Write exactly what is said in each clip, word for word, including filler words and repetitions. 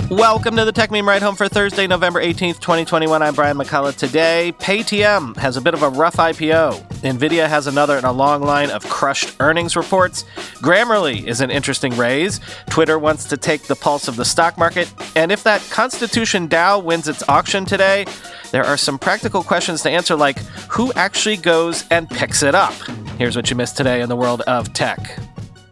Welcome to the Tech Meme Ride Home for Thursday, November eighteenth, twenty twenty-one. I'm Brian McCullough. Today, Paytm has a bit of a rough I P O. NVIDIA has another in a long line of crushed earnings reports. Grammarly is an interesting raise. Twitter wants to take the pulse of the stock market. And if that Constitution DAO wins its auction today, there are some practical questions to answer, like who actually goes and picks it up? Here's what you missed today in the world of tech.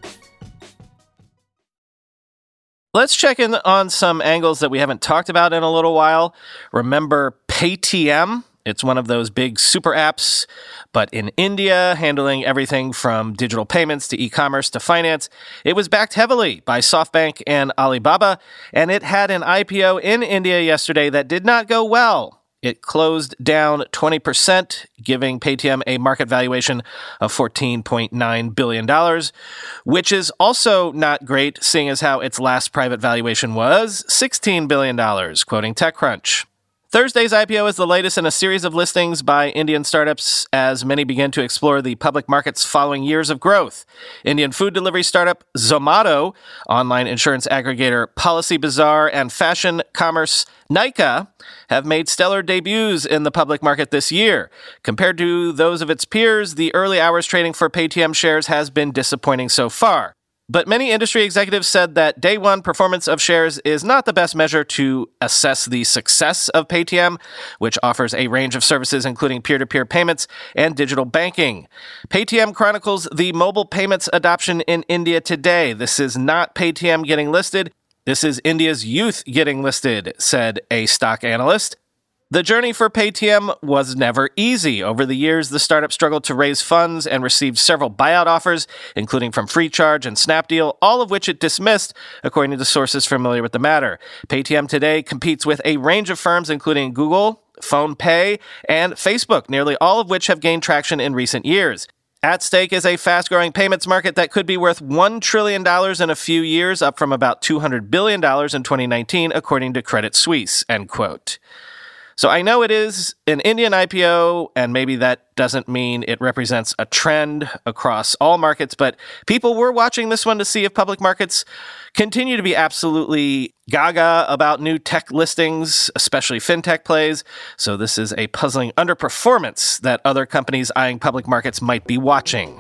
Let's check in on some angles that we haven't talked about in a little while. Remember Paytm? It's one of those big super apps, but in India, handling everything from digital payments to e-commerce to finance. It was backed heavily by SoftBank and Alibaba, and it had an I P O in India yesterday that did not go well. It closed down twenty percent, giving Paytm a market valuation of fourteen point nine billion dollars, which is also not great, seeing as how its last private valuation was sixteen billion dollars, quoting TechCrunch. Thursday's I P O is the latest in a series of listings by Indian startups as many begin to explore the public markets following years of growth. Indian food delivery startup Zomato, online insurance aggregator PolicyBazaar, and fashion commerce Nykaa have made stellar debuts in the public market this year. Compared to those of its peers, the early hours trading for Paytm shares has been disappointing so far. But many industry executives said that day one performance of shares is not the best measure to assess the success of Paytm, which offers a range of services including peer-to-peer payments and digital banking. Paytm chronicles the mobile payments adoption in India today. This is not Paytm getting listed. This is India's youth getting listed, said a stock analyst. The journey for Paytm was never easy. Over the years, the startup struggled to raise funds and received several buyout offers, including from FreeCharge and Snapdeal, all of which it dismissed, according to sources familiar with the matter. Paytm today competes with a range of firms, including Google, PhonePe, and Facebook, nearly all of which have gained traction in recent years. At stake is a fast-growing payments market that could be worth one trillion dollars in a few years, up from about two hundred billion dollars in twenty nineteen, according to Credit Suisse, end quote. So I know it is an Indian I P O, and maybe that doesn't mean it represents a trend across all markets, but people were watching this one to see if public markets continue to be absolutely gaga about new tech listings, especially fintech plays. So this is a puzzling underperformance that other companies eyeing public markets might be watching.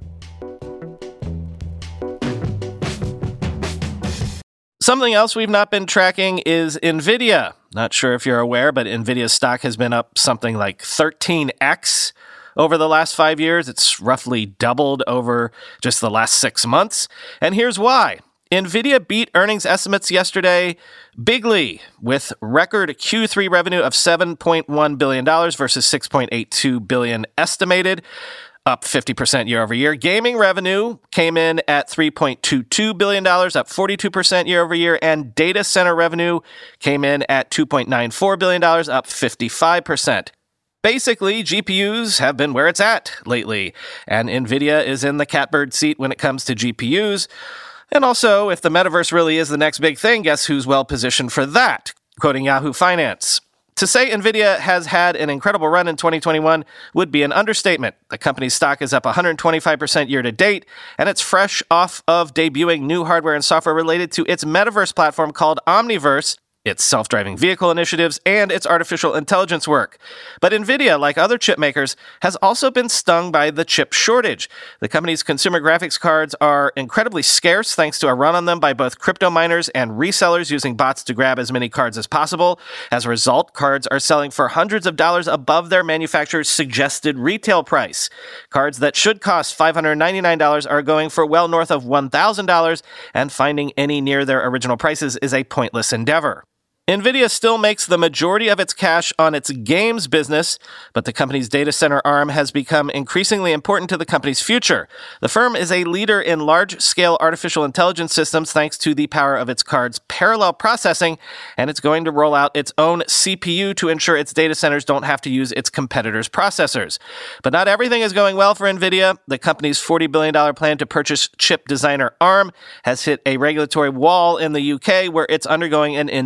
Something else we've not been tracking is NVIDIA. Not sure if you're aware, but NVIDIA's stock has been up something like thirteen x over the last five years. It's roughly doubled over just the last six months. And here's why. NVIDIA beat earnings estimates yesterday bigly, with record Q three revenue of seven point one billion dollars versus six point eight two billion dollars estimated, up fifty percent year over year. Gaming revenue came in at three point two two billion dollars, up forty-two percent year over year, and data center revenue came in at two point nine four billion dollars, up fifty-five percent. Basically, G P Us have been where it's at lately, and NVIDIA is in the catbird seat when it comes to G P Us. And also, if the metaverse really is the next big thing, guess who's well positioned for that? Quoting Yahoo Finance. To say NVIDIA has had an incredible run in twenty twenty-one would be an understatement. The company's stock is up one hundred twenty-five percent year to date, and it's fresh off of debuting new hardware and software related to its metaverse platform called Omniverse, its self-driving vehicle initiatives, and its artificial intelligence work. But NVIDIA, like other chip makers, has also been stung by the chip shortage. The company's consumer graphics cards are incredibly scarce thanks to a run on them by both crypto miners and resellers using bots to grab as many cards as possible. As a result, cards are selling for hundreds of dollars above their manufacturer's suggested retail price. Cards that should cost five hundred ninety-nine dollars are going for well north of one thousand dollars, and finding any near their original prices is a pointless endeavor. NVIDIA still makes the majority of its cash on its games business, but the company's data center arm has become increasingly important to the company's future. The firm is a leader in large-scale artificial intelligence systems thanks to the power of its card's parallel processing, and it's going to roll out its own C P U to ensure its data centers don't have to use its competitors' processors. But not everything is going well for NVIDIA. The company's forty billion dollars plan to purchase chip designer Arm has hit a regulatory wall in the U K, where it's undergoing an in-depth review.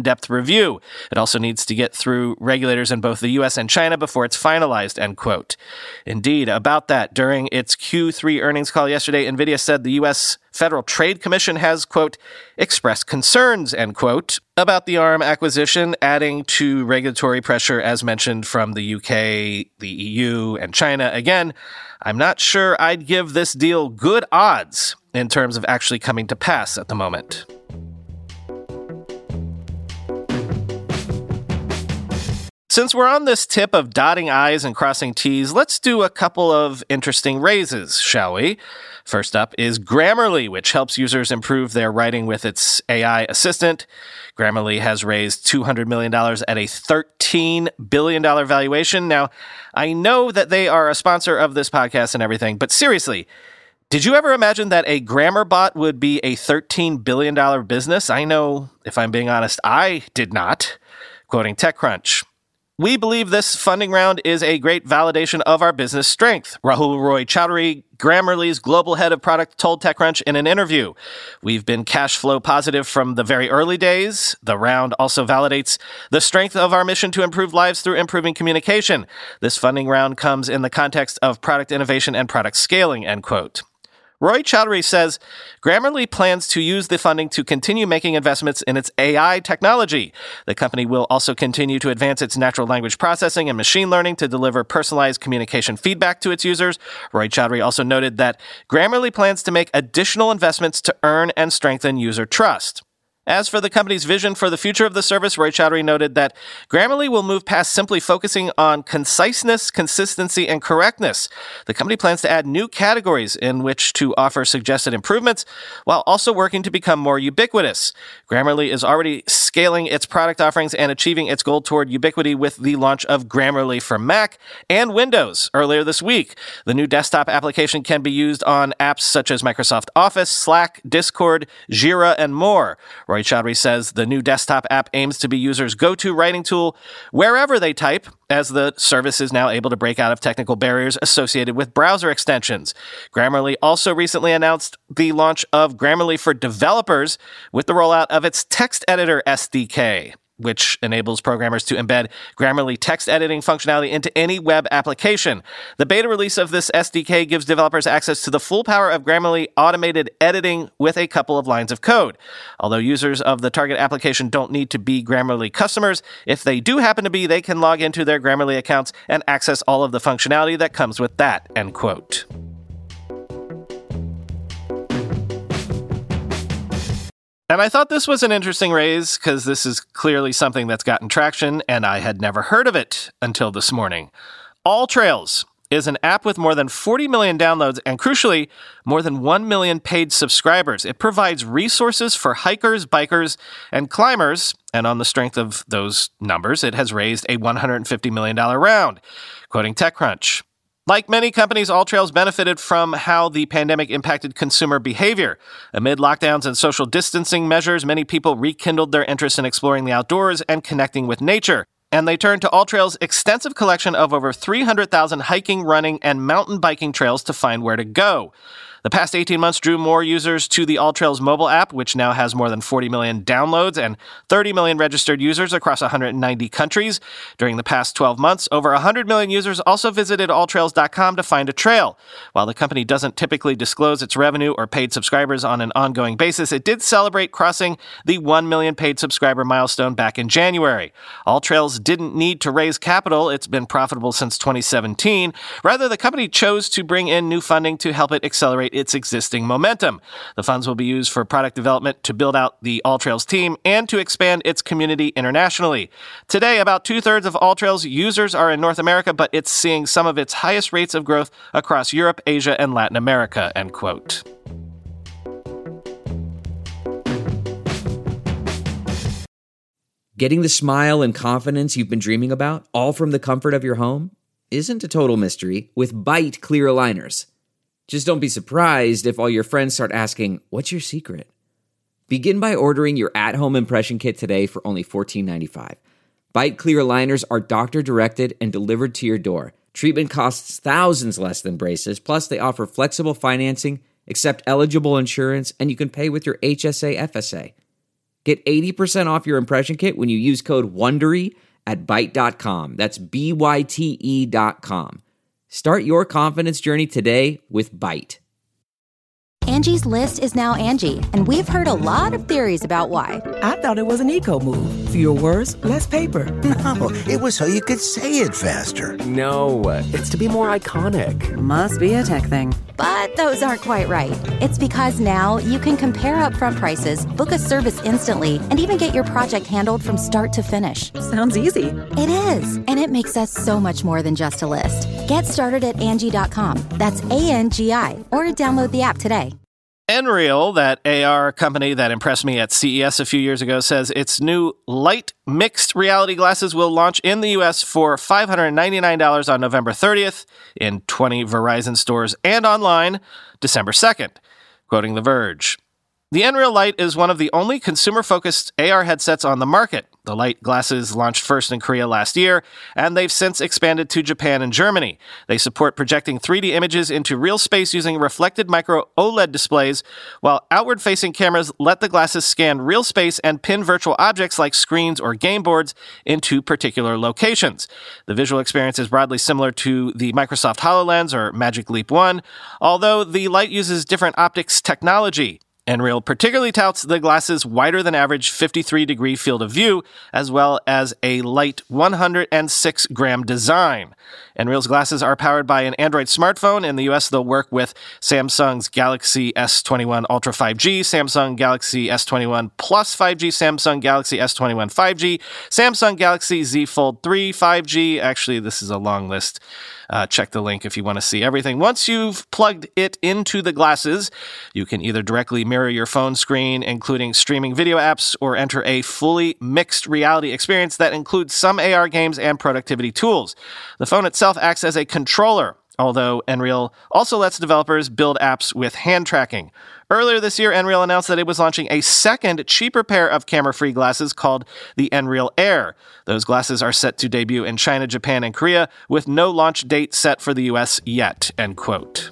review. It also needs to get through regulators in both the U S and China before it's finalized, end quote. Indeed, about that, during its Q three earnings call yesterday, NVIDIA said the U S Federal Trade Commission has, quote, expressed concerns, end quote, about the ARM acquisition, adding to regulatory pressure, as mentioned, from the U K, the E U, and China. Again, I'm not sure I'd give this deal good odds in terms of actually coming to pass at the moment. Since we're on this tip of dotting I's and crossing T's, let's do a couple of interesting raises, shall we? First up is Grammarly, which helps users improve their writing with its A I assistant. Grammarly has raised two hundred million dollars at a thirteen billion dollars valuation. Now, I know that they are a sponsor of this podcast and everything, but seriously, did you ever imagine that a grammar bot would be a thirteen billion dollars business? I know, if I'm being honest, I did not. Quoting TechCrunch, "We believe this funding round is a great validation of our business strength," Rahul Roy Chowdhury, Grammarly's global head of product, told TechCrunch in an interview. "We've been cash flow positive from the very early days. The round also validates the strength of our mission to improve lives through improving communication. This funding round comes in the context of product innovation and product scaling," end quote. Roy Chowdhury says Grammarly plans to use the funding to continue making investments in its A I technology. The company will also continue to advance its natural language processing and machine learning to deliver personalized communication feedback to its users. Roy Chowdhury also noted that Grammarly plans to make additional investments to earn and strengthen user trust. As for the company's vision for the future of the service, Roy Chowdhury noted that Grammarly will move past simply focusing on conciseness, consistency, and correctness. The company plans to add new categories in which to offer suggested improvements, while also working to become more ubiquitous. Grammarly is already scaling its product offerings and achieving its goal toward ubiquity with the launch of Grammarly for Mac and Windows earlier this week. The new desktop application can be used on apps such as Microsoft Office, Slack, Discord, Jira, and more. Roy Chowdhury says the new desktop app aims to be users' go-to writing tool wherever they type, as the service is now able to break out of technical barriers associated with browser extensions. Grammarly also recently announced the launch of Grammarly for Developers with the rollout of its text editor S D K, which enables programmers to embed Grammarly text editing functionality into any web application. The beta release of this S D K gives developers access to the full power of Grammarly automated editing with a couple of lines of code. Although users of the target application don't need to be Grammarly customers, if they do happen to be, they can log into their Grammarly accounts and access all of the functionality that comes with that, end quote. And I thought this was an interesting raise because this is clearly something that's gotten traction, and I had never heard of it until this morning. AllTrails is an app with more than forty million downloads and, crucially, more than one million paid subscribers. It provides resources for hikers, bikers, and climbers, and on the strength of those numbers, it has raised a one hundred fifty million dollars round. Quoting TechCrunch, "Like many companies, AllTrails benefited from how the pandemic impacted consumer behavior. Amid lockdowns and social distancing measures, many people rekindled their interest in exploring the outdoors and connecting with nature. And they turned to AllTrails' extensive collection of over three hundred thousand hiking, running, and mountain biking trails to find where to go. The past eighteen months drew more users to the AllTrails mobile app, which now has more than forty million downloads and thirty million registered users across one hundred ninety countries. During the past twelve months, over one hundred million users also visited all trails dot com to find a trail. While the company doesn't typically disclose its revenue or paid subscribers on an ongoing basis, it did celebrate crossing the one million paid subscriber milestone back in January. AllTrails didn't need to raise capital. It's been profitable since twenty seventeen. Rather, the company chose to bring in new funding to help it accelerate its existing momentum. The funds will be used for product development, to build out the AllTrails team, and to expand its community internationally. Today, about two-thirds of AllTrails users are in North America, but it's seeing some of its highest rates of growth across Europe, Asia, and Latin America, end quote. Getting the smile and confidence you've been dreaming about, all from the comfort of your home, isn't a total mystery with Byte clear aligners. Just don't be surprised if all your friends start asking, "What's your secret?" Begin by ordering your at-home impression kit today for only fourteen ninety-five. Byte clear aligners are doctor-directed and delivered to your door. Treatment costs thousands less than braces, plus they offer flexible financing, accept eligible insurance, and you can pay with your H S A F S A. Get eighty percent off your impression kit when you use code WONDERY at Byte dot com. That's B Y T E dot com. Start your confidence journey today with Byte. Angie's List is now Angie, and we've heard a lot of theories about why. I thought it was an eco move. Fewer words, less paper. No, it was so you could say it faster. No, it's to be more iconic. Must be a tech thing. But those aren't quite right. It's because now you can compare upfront prices, book a service instantly, and even get your project handled from start to finish. Sounds easy. It is, and it makes us so much more than just a list. Get started at Angie dot com. That's A N G I, or download the app today. Nreal, that A R company that impressed me at C E S a few years ago, says its new light mixed reality glasses will launch in the U S for five hundred ninety-nine dollars on November thirtieth in twenty Verizon stores and online December second. Quoting The Verge, the Nreal Light is one of the only consumer-focused A R headsets on the market. The Light glasses launched first in Korea last year, and they've since expanded to Japan and Germany. They support projecting three D images into real space using reflected micro OLED displays, while outward-facing cameras let the glasses scan real space and pin virtual objects like screens or game boards into particular locations. The visual experience is broadly similar to the Microsoft HoloLens or Magic Leap one, although the Light uses different optics technology. Nreal particularly touts the glasses' wider-than-average fifty-three degree field of view, as well as a light one hundred six gram design. Nreal's glasses are powered by an Android smartphone. In the U S, they'll work with Samsung's Galaxy S twenty-one Ultra five G, Samsung Galaxy S twenty-one Plus five G, Samsung Galaxy S twenty-one five G, Samsung Galaxy Z Fold three five G. Actually, this is a long list. Uh, check the link if you want to see everything. Once you've plugged it into the glasses, you can either directly mirror your phone screen, including streaming video apps, or enter a fully mixed reality experience that includes some A R games and productivity tools. The phone itself acts as a controller, although Nreal also lets developers build apps with hand tracking. Earlier this year, Nreal announced that it was launching a second, cheaper pair of camera-free glasses called the Nreal Air. Those glasses are set to debut in China, Japan, and Korea, with no launch date set for the U S yet, end quote.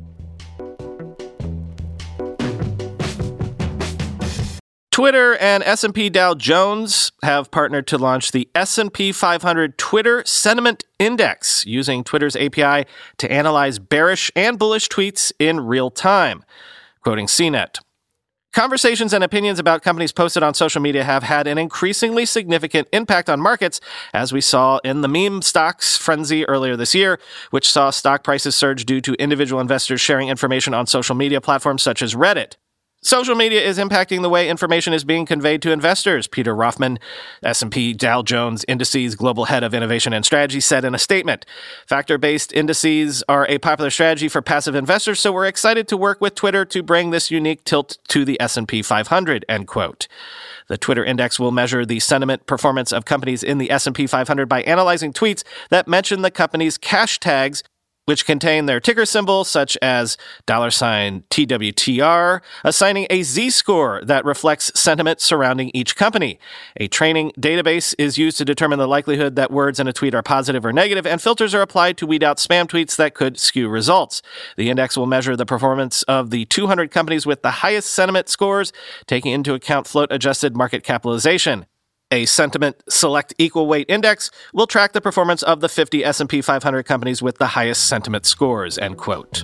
Twitter and S and P Dow Jones have partnered to launch the S and P five hundred Twitter Sentiment Index, using Twitter's A P I to analyze bearish and bullish tweets in real time. Quoting C net, conversations and opinions about companies posted on social media have had an increasingly significant impact on markets, as we saw in the meme stocks frenzy earlier this year, which saw stock prices surge due to individual investors sharing information on social media platforms such as Reddit. Social media is impacting the way information is being conveyed to investors, Peter Rothman, S and P Dow Jones Indices Global Head of Innovation and Strategy, said in a statement. Factor-based indices are a popular strategy for passive investors, so we're excited to work with Twitter to bring this unique tilt to the S and P five hundred, end quote. The Twitter Index will measure the sentiment performance of companies in the S and P five hundred by analyzing tweets that mention the company's cash tags, which contain their ticker symbol, such as dollar sign T W T R, assigning a Z-score that reflects sentiment surrounding each company. A training database is used to determine the likelihood that words in a tweet are positive or negative, and filters are applied to weed out spam tweets that could skew results. The index will measure the performance of the two hundred companies with the highest sentiment scores, taking into account float-adjusted market capitalization. A sentiment select equal weight index will track the performance of the fifty S and P five hundred companies with the highest sentiment scores, end quote.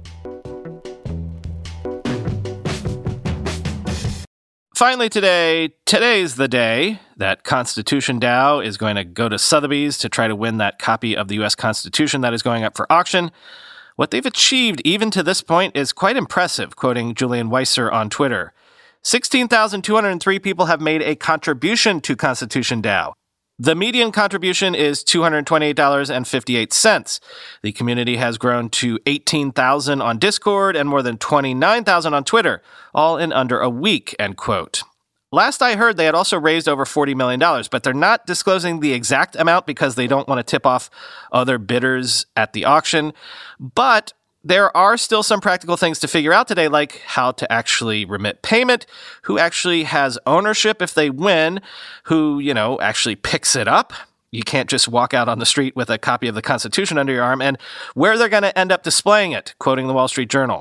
Finally today, today's the day that Constitution Dow is going to go to Sotheby's to try to win that copy of the U S Constitution that is going up for auction. What they've achieved even to this point is quite impressive, quoting Julian Weiser on Twitter. sixteen thousand two hundred three people have made a contribution to Constitution Dow. The median contribution is two hundred twenty-eight dollars and fifty-eight cents. The community has grown to eighteen thousand on Discord and more than twenty-nine thousand on Twitter, all in under a week, end quote. Last I heard, they had also raised over forty million dollars, but they're not disclosing the exact amount because they don't want to tip off other bidders at the auction. But there are still some practical things to figure out today, like how to actually remit payment, who actually has ownership if they win, who, you know, actually picks it up. You can't just walk out on the street with a copy of the Constitution under your arm, and where they're going to end up displaying it, quoting the Wall Street Journal.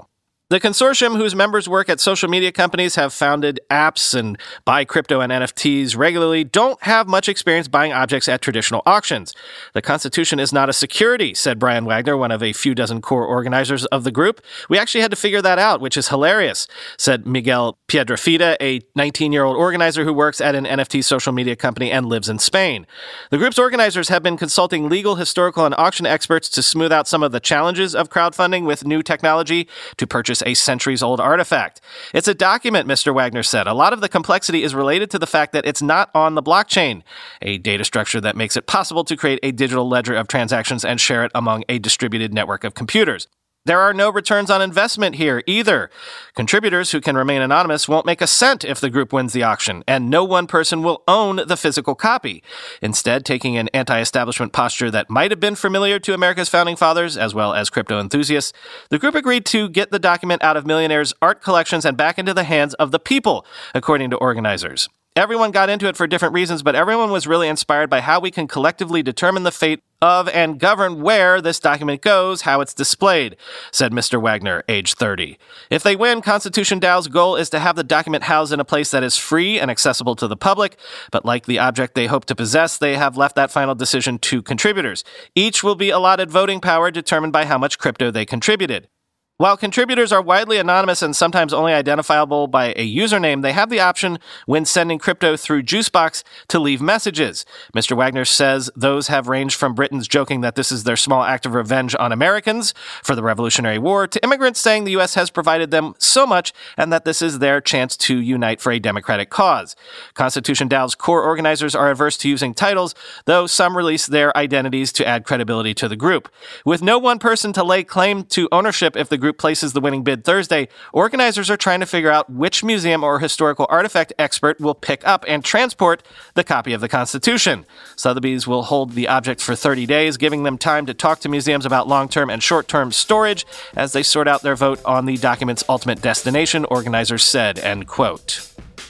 The consortium, whose members work at social media companies, have founded apps and buy crypto and N F Ts regularly, don't have much experience buying objects at traditional auctions. The Constitution is not a security, said Brian Wagner, one of a few dozen core organizers of the group. We actually had to figure that out, which is hilarious, said Miguel Piedrafita, a nineteen-year-old organizer who works at an N F T social media company and lives in Spain. The group's organizers have been consulting legal, historical, and auction experts to smooth out some of the challenges of crowdfunding with new technology to purchase a centuries-old artifact. It's a document, Mister Wagner said. A lot of the complexity is related to the fact that it's not on the blockchain, a data structure that makes it possible to create a digital ledger of transactions and share it among a distributed network of computers. There are no returns on investment here either. Contributors who can remain anonymous won't make a cent if the group wins the auction, and no one person will own the physical copy. Instead, taking an anti-establishment posture that might have been familiar to America's founding fathers, as well as crypto enthusiasts, the group agreed to get the document out of millionaires' art collections and back into the hands of the people, according to organizers. Everyone got into it for different reasons, but everyone was really inspired by how we can collectively determine the fate of and govern where this document goes, how it's displayed, said Mister Wagner, age thirty. If they win, Constitution DAO's goal is to have the document housed in a place that is free and accessible to the public, but like the object they hope to possess, they have left that final decision to contributors. Each will be allotted voting power determined by how much crypto they contributed. While contributors are widely anonymous and sometimes only identifiable by a username, they have the option when sending crypto through Juicebox to leave messages. Mister Wagner says those have ranged from Britons joking that this is their small act of revenge on Americans for the Revolutionary War to immigrants saying the U S has provided them so much and that this is their chance to unite for a democratic cause. Constitution DAO's core organizers are averse to using titles, though some release their identities to add credibility to the group. With no one person to lay claim to ownership if the group places the winning bid Thursday, organizers are trying to figure out which museum or historical artifact expert will pick up and transport the copy of the Constitution. Sotheby's will hold the object for thirty days, giving them time to talk to museums about long-term and short-term storage as they sort out their vote on the document's ultimate destination, organizers said, end quote.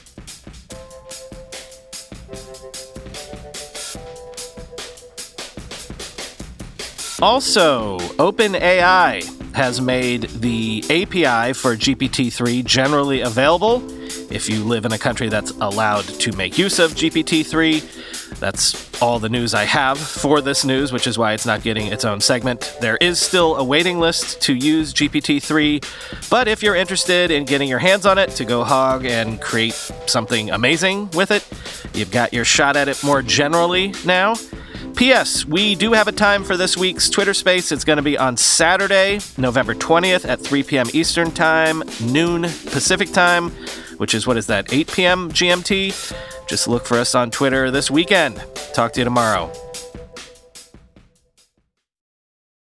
Also, OpenAI has made the A P I for G P T three generally available. If you live in a country that's allowed to make use of G P T three, that's all the news I have for this news, which is why it's not getting its own segment. There is still a waiting list to use G P T three, but if you're interested in getting your hands on it to go hog and create something amazing with it, you've got your shot at it more generally now. P S. We do have a time for this week's Twitter Space. It's going to be on Saturday, November twentieth at three p.m. Eastern Time, noon Pacific Time, which is, what is that, eight p.m. G M T? Just look for us on Twitter this weekend. Talk to you tomorrow.